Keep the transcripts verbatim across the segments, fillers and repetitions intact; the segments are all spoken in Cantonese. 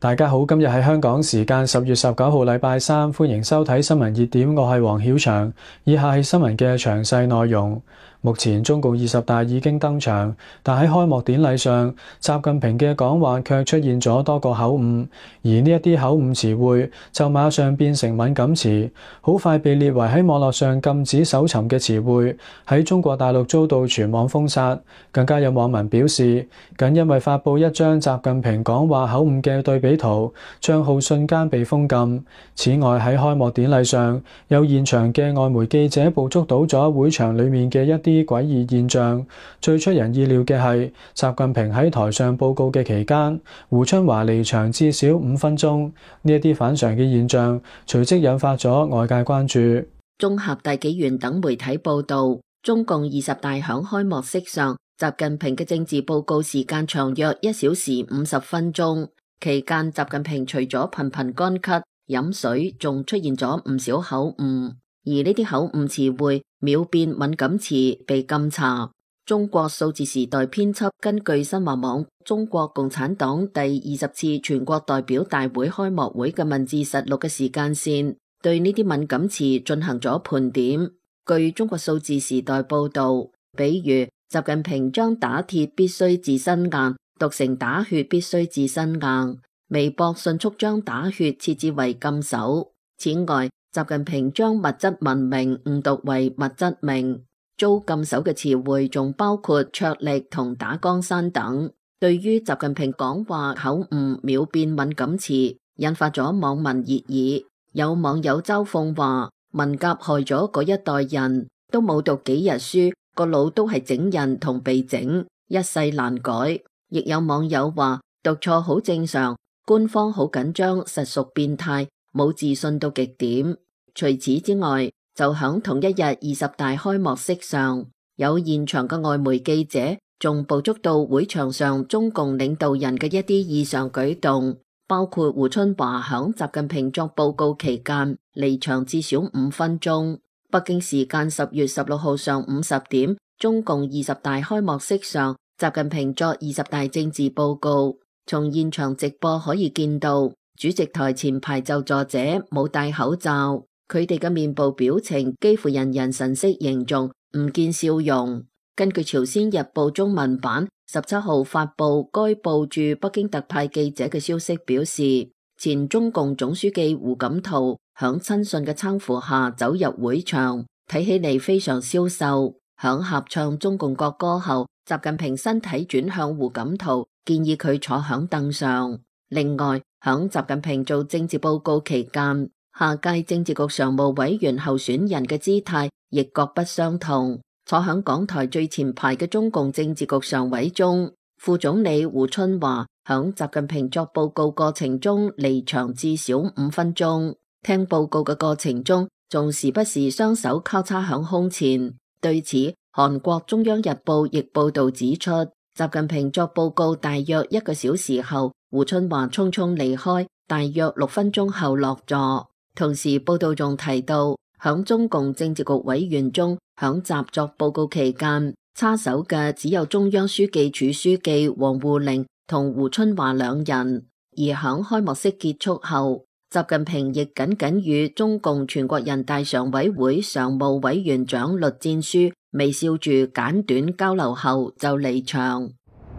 大家好，今日係香港時間十月十九號禮拜三，歡迎收睇新聞熱點，我係黃曉翔。以下係新聞嘅詳細內容。目前中共二十大已經登場，但喺開幕典禮上，習近平嘅講話卻出現咗多個口誤，而呢一啲口誤詞彙就馬上變成敏感詞，好快被列為喺網絡上禁止搜尋嘅詞彙，喺中國大陸遭到全網封殺。更加有網民表示，僅因為發布一張習近平講話口誤嘅對比圖，帳號瞬間被封禁。此外，喺開幕典禮上，有現場嘅外媒記者捕捉到咗會場裡面嘅一啲啲詭異現象。最出人意料嘅係，習近平喺台上報告嘅期間，胡春華離場至少五分鐘。呢一啲反常嘅現象，隨即引發咗外界關注。 綜合大紀元等媒體報道，中共二十大響開幕式上，習近平嘅政治報告時間長約一小時五十分鐘。期間，習近平除咗頻頻乾咳、飲水，仲出現咗唔少口誤。而呢啲口誤詞彙秒變敏感詞被禁查。中國數字時代編輯根據新華網中國共產黨第二十次全國代表大會開幕會嘅文字實錄嘅時間線，對呢啲敏感詞進行咗盤點。據中國數字時代報道，比如習近平將打鐵必須自身硬讀成打血必須自身硬，微博迅速將打血設置為禁手。此外，習近平將物質文明誤讀為物質明，遭禁手嘅詞彙仲包括桌曆同打江山等。對於習近平講話口誤秒變敏感詞，引發咗網民熱議。有網友嘲諷話，文革害咗嗰一代人，都冇讀幾日書，個腦都係整人同被整，一世難改。亦有網友話，讀錯好正常，官方好緊張，實屬變態。冇自信到極點。除此之外，就響同一日二十大開幕式上，有現場嘅外媒記者仲捕捉到會場上中共領導人嘅一啲異常舉動，包括胡春華響習近平作報告期間離場至少五分鐘。北京時間十月十六號上午十點，中共二十大開幕式上，習近平作二十大政治報告。從現場直播可以見到，主席台前排就座者冇戴口罩，佢哋嘅面部表情幾乎人人神色凝重，唔見笑容。根據朝鮮日報中文版十七號發布該報駐北京特派記者嘅消息表示，前中共總書記胡錦濤響親信嘅攙扶下走入會場，睇起嚟非常消瘦。響合唱中共國歌後，習近平身體轉向胡錦濤，建議佢坐響凳上。另外，響習近平做政治報告期間，下屆政治局常務委員候選人嘅姿態亦各不相同。坐響講台最前排嘅中共政治局常委中，副總理胡春華響習近平作報告過程中離場至少五分鐘，聽報告嘅過程中仲時不時雙手交叉響胸前。對此，韓國中央日報亦報道指出，習近平作報告大約一個小時後，胡春華匆匆離開，大約六分鐘後落座。同時報道仲提到，響中共政治局委員中，響習作報告期間插手嘅只有中央書記處書記王滬寧同胡春華兩人。而響開幕式結束後，習近平亦僅僅與中共全國人大常委會常務委員長栗戰書微笑住簡短交流後就離場。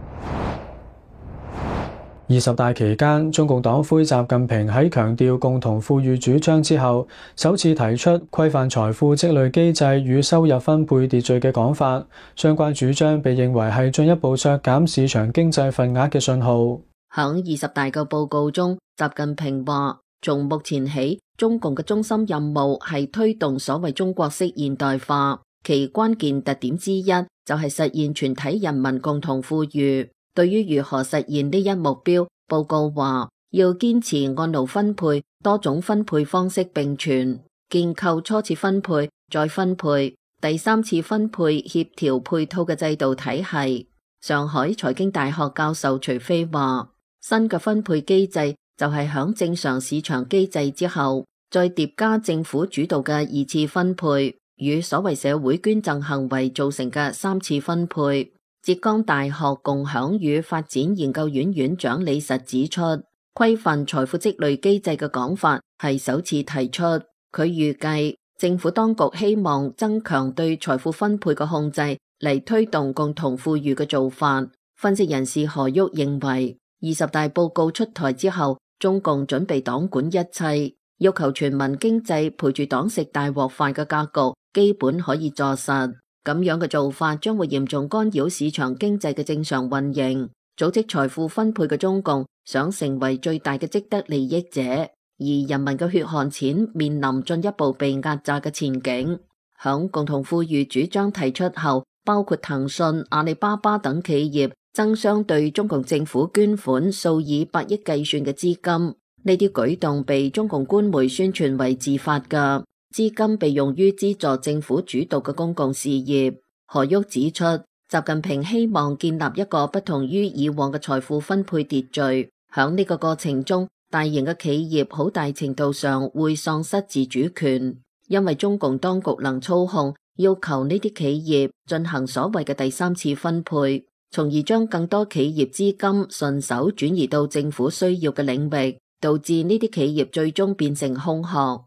二十大期間，中共黨魁習近平喺強調共同富裕主張之後，首次提出規範財富積累機制與收入分配秩序嘅講法。相關主張被認為係進一步削減市場經濟份額嘅信號。 響二十大嘅報告中，習近平話：從目前起，中共嘅中心任務係推動所謂中國式現代化，其關鍵特點之一就係實現全體人民共同富裕。對於如何實現呢一目標，報告話要堅持按勞分配，多種分配方式並存，建構初次分配、再分配、第三次分配協調配套嘅制度體系。上海財經大學教授徐飛話，新嘅分配機制就係響正常市場機制之後，再疊加政府主導嘅二次分配，與所謂社會捐贈行為造成嘅三次分配。浙江大學共享與發展研究院院長李實指出， 規範財富積累機制嘅講法係首次提出。佢預計政府當局希望增強對財富分配嘅控制，嚟推動共同富裕嘅做法。分析人士何旭認為，二十大報告出台之後，中共準備黨管一切，要求全民經濟陪住黨食大鍋飯嘅格局基本可以坐實。咁樣嘅做法將會嚴重干擾市場經濟嘅正常運營。組織財富分配嘅中共想成為最大嘅積德利益者，而人民嘅血汗錢面臨進一步被壓榨嘅前景。響共同富裕主張提出後，包括騰訊、阿里巴巴等企業爭相對中共政府捐款數以百億計算嘅資金，呢啲舉動被中共官媒宣傳為自發嘅，資金被用於資助政府主導嘅公共事業。何旭指出，習近平希望建立一個不同於以往嘅財富分配秩序，響呢個過程中，大型嘅企業好大程度上會喪失自主權，因為中共當局能操控，要求呢啲企業進行所謂嘅第三次分配，從而將更多企業資金順手轉移到政府需要嘅領域，導致呢啲企業最終變成空殼。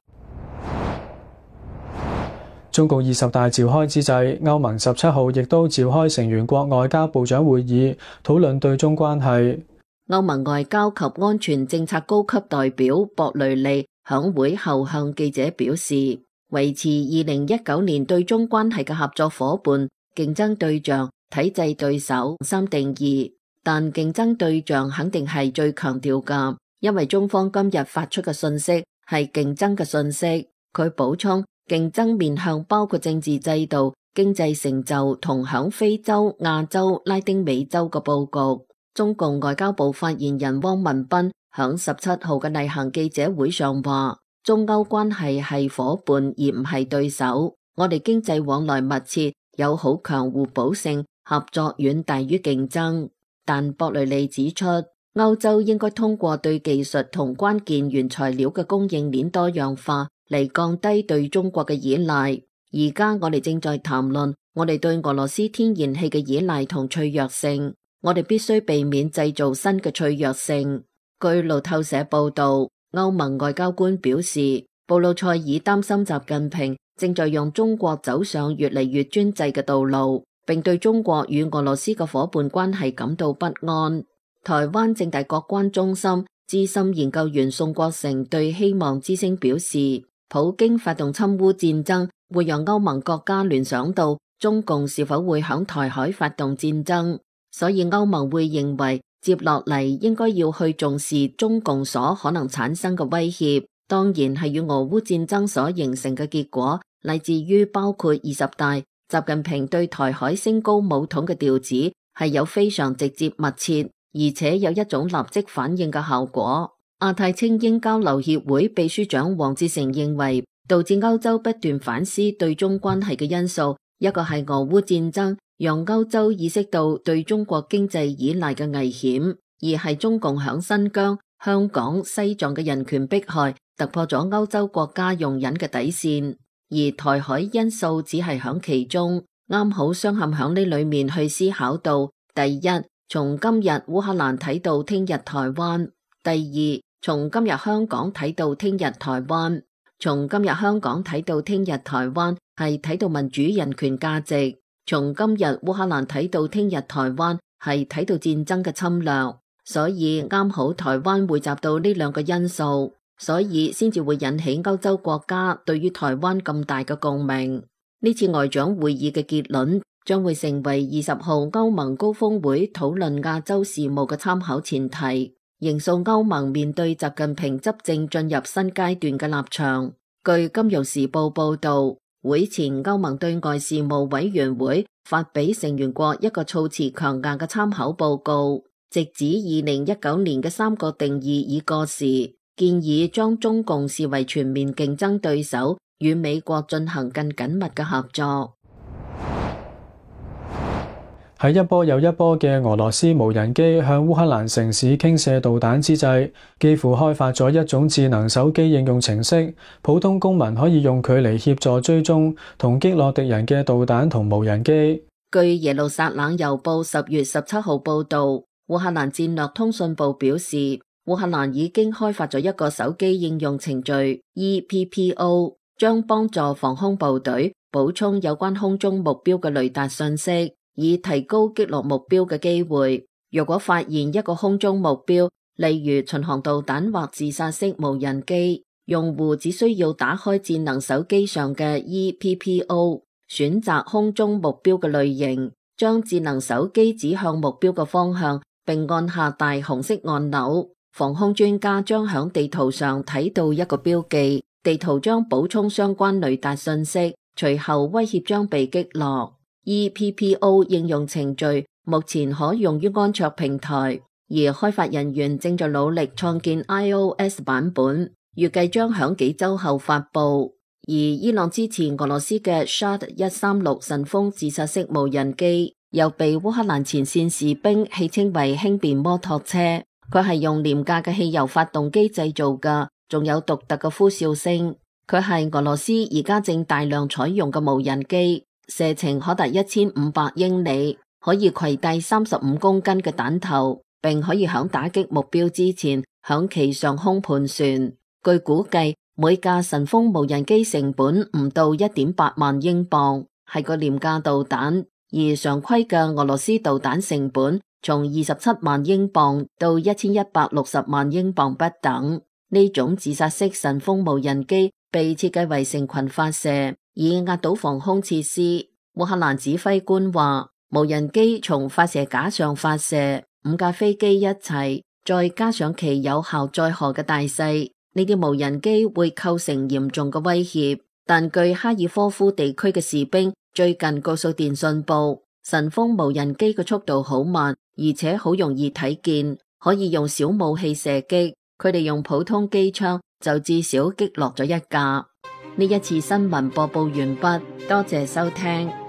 中共二十大召開之際，歐盟十七號亦都召開成員國外交部長會議，討論對中關係。 歐盟外交及安全政策高級代表博雷利響會後向記者表示，維持二零一九年對中關係嘅合作夥伴、競爭對象、體制對手三定義，但競爭對象肯定係最強調㗎，因為中方今日發出嘅信息係競爭嘅信息。佢補充，競爭面向包括政治制度、經濟成就同響非洲、亞洲、拉丁美洲嘅佈局。中共外交部發言人汪文斌響十七號嘅例行記者會上話，中歐關係係夥伴而唔係對手，我哋經濟往來密切，有好強互補性，合作遠大於競爭。但博雷利指出，歐洲應該通過對技術同關鍵原材料嘅供應鏈多樣化嚟降低對中國嘅依賴。而家我哋正在談論我哋對俄羅斯天然氣嘅依賴同脆弱性，我哋必須避免製造新嘅脆弱性。據路透社報道，歐盟外交官表示，布魯塞爾擔心習近平正在讓中國走上越嚟越專制嘅道路，並對中國與俄羅斯嘅夥伴關係感到不安。台灣政大國關中心資深研究員宋國成對希望之聲表示，普京發動侵烏戰爭會讓歐盟國家聯想到中共是否會響台海發動戰爭，所以歐盟會認為接落嚟應該要去重視中共所可能產生嘅威脅，當然係與俄烏戰爭所形成嘅結果，乃至於包括二十大，習近平對台海升高武統嘅調子係有非常直接密切，而且有一種立即反應嘅效果。亞太青英交流協會秘書長王志成認為，導致歐洲不斷反思對中關係嘅因素，一個係俄烏戰爭讓歐洲意識到對中國經濟依賴嘅危險，二係中共響新疆、香港、西藏嘅人權迫害突破咗歐洲國家容忍嘅底線，而台海因素只係響其中，啱好雙陷響呢裏面去思考到：第一，從今日烏克蘭睇到聽日台灣；第二，從今日香港睇到聽日台灣。從今日香港睇到聽日台灣係睇到民主人權價值，從今日烏克蘭睇到聽日台灣係睇到戰爭嘅侵略，所以啱好台灣匯集到呢兩個因素，所以先至會引起歐洲國家對於台灣咁大嘅共鳴。呢次外長會議嘅結論將會成為二十號歐盟高峰會討論亞洲事務嘅參考前提，形塑歐盟面對習近平執政進入新階段嘅立場。據《金融時報》報道，會前歐盟對外事務委員會發俾成員國一個措辭強硬嘅參考報告，直指二零一九年嘅三個定義已過時，建議將中共視為全面競爭對手，與美國進行更緊密嘅合作。 喺一波又一波嘅俄羅斯無人機向烏克蘭城市傾瀉導彈之際，幾乎開發咗一種智能手機應用程式，普通公民可以用佢嚟協助追蹤同擊落敵人嘅導彈同無人機。 據耶路撒冷郵報十月十七號報道，烏克蘭戰略通訊部表示， 烏克蘭已經開發咗一個手機應用程序 E P P O， 將幫助防空部隊補充有關空中目標嘅雷達信息，以提高擊落目標嘅機會。若果發現一個空中目標，例如巡航導彈或自殺式無人機，用戶只需要打開智能手機上嘅 E P P O， 選擇空中目標嘅類型，將智能手機指向目標嘅方向，並按下大紅色按鈕。防空專家將響地圖上睇到一個標記，地圖將補充相關雷達信息，隨後威脅將被擊落。E P P O 應用程序目前可用於安卓平台，而開發人員正在努力創建 iOS 版本，預計將響幾周後發布。而伊朗支持俄羅斯嘅 Shad 一三六神風自殺式無人機，又被烏克蘭前線士兵戲稱為輕便摩托車。佢係用廉價嘅汽油發動機製造嘅，仲有獨特嘅呼嘯聲。佢係俄羅斯而家正大量採用嘅無人機，射程可達一千五百英里，可以攜帶三十五公斤嘅彈頭，並可以響打擊目標之前響其上空盤旋。據估計，每架神風無人機成本唔到一點八萬英鎊，係個廉價導彈，而常規嘅俄羅斯導彈成本從二十七萬英鎊到一千一百六十萬英鎊不等。呢種自殺式神風無人機被設計為成群發射，以壓倒防空設施。烏克蘭指揮官話，無人機從發射架上發射，五架飛機一齊，再加上其有效載荷嘅大細，呢啲無人機會構成嚴重嘅威脅。但據哈爾科夫地區嘅士兵最近告訴電訊報，神風無人機嘅速度好慢，而且好容易睇見，可以用小武器射擊。佢哋用普通機槍就至少擊落咗一架。呢一次新聞播報完畢，多謝收聽。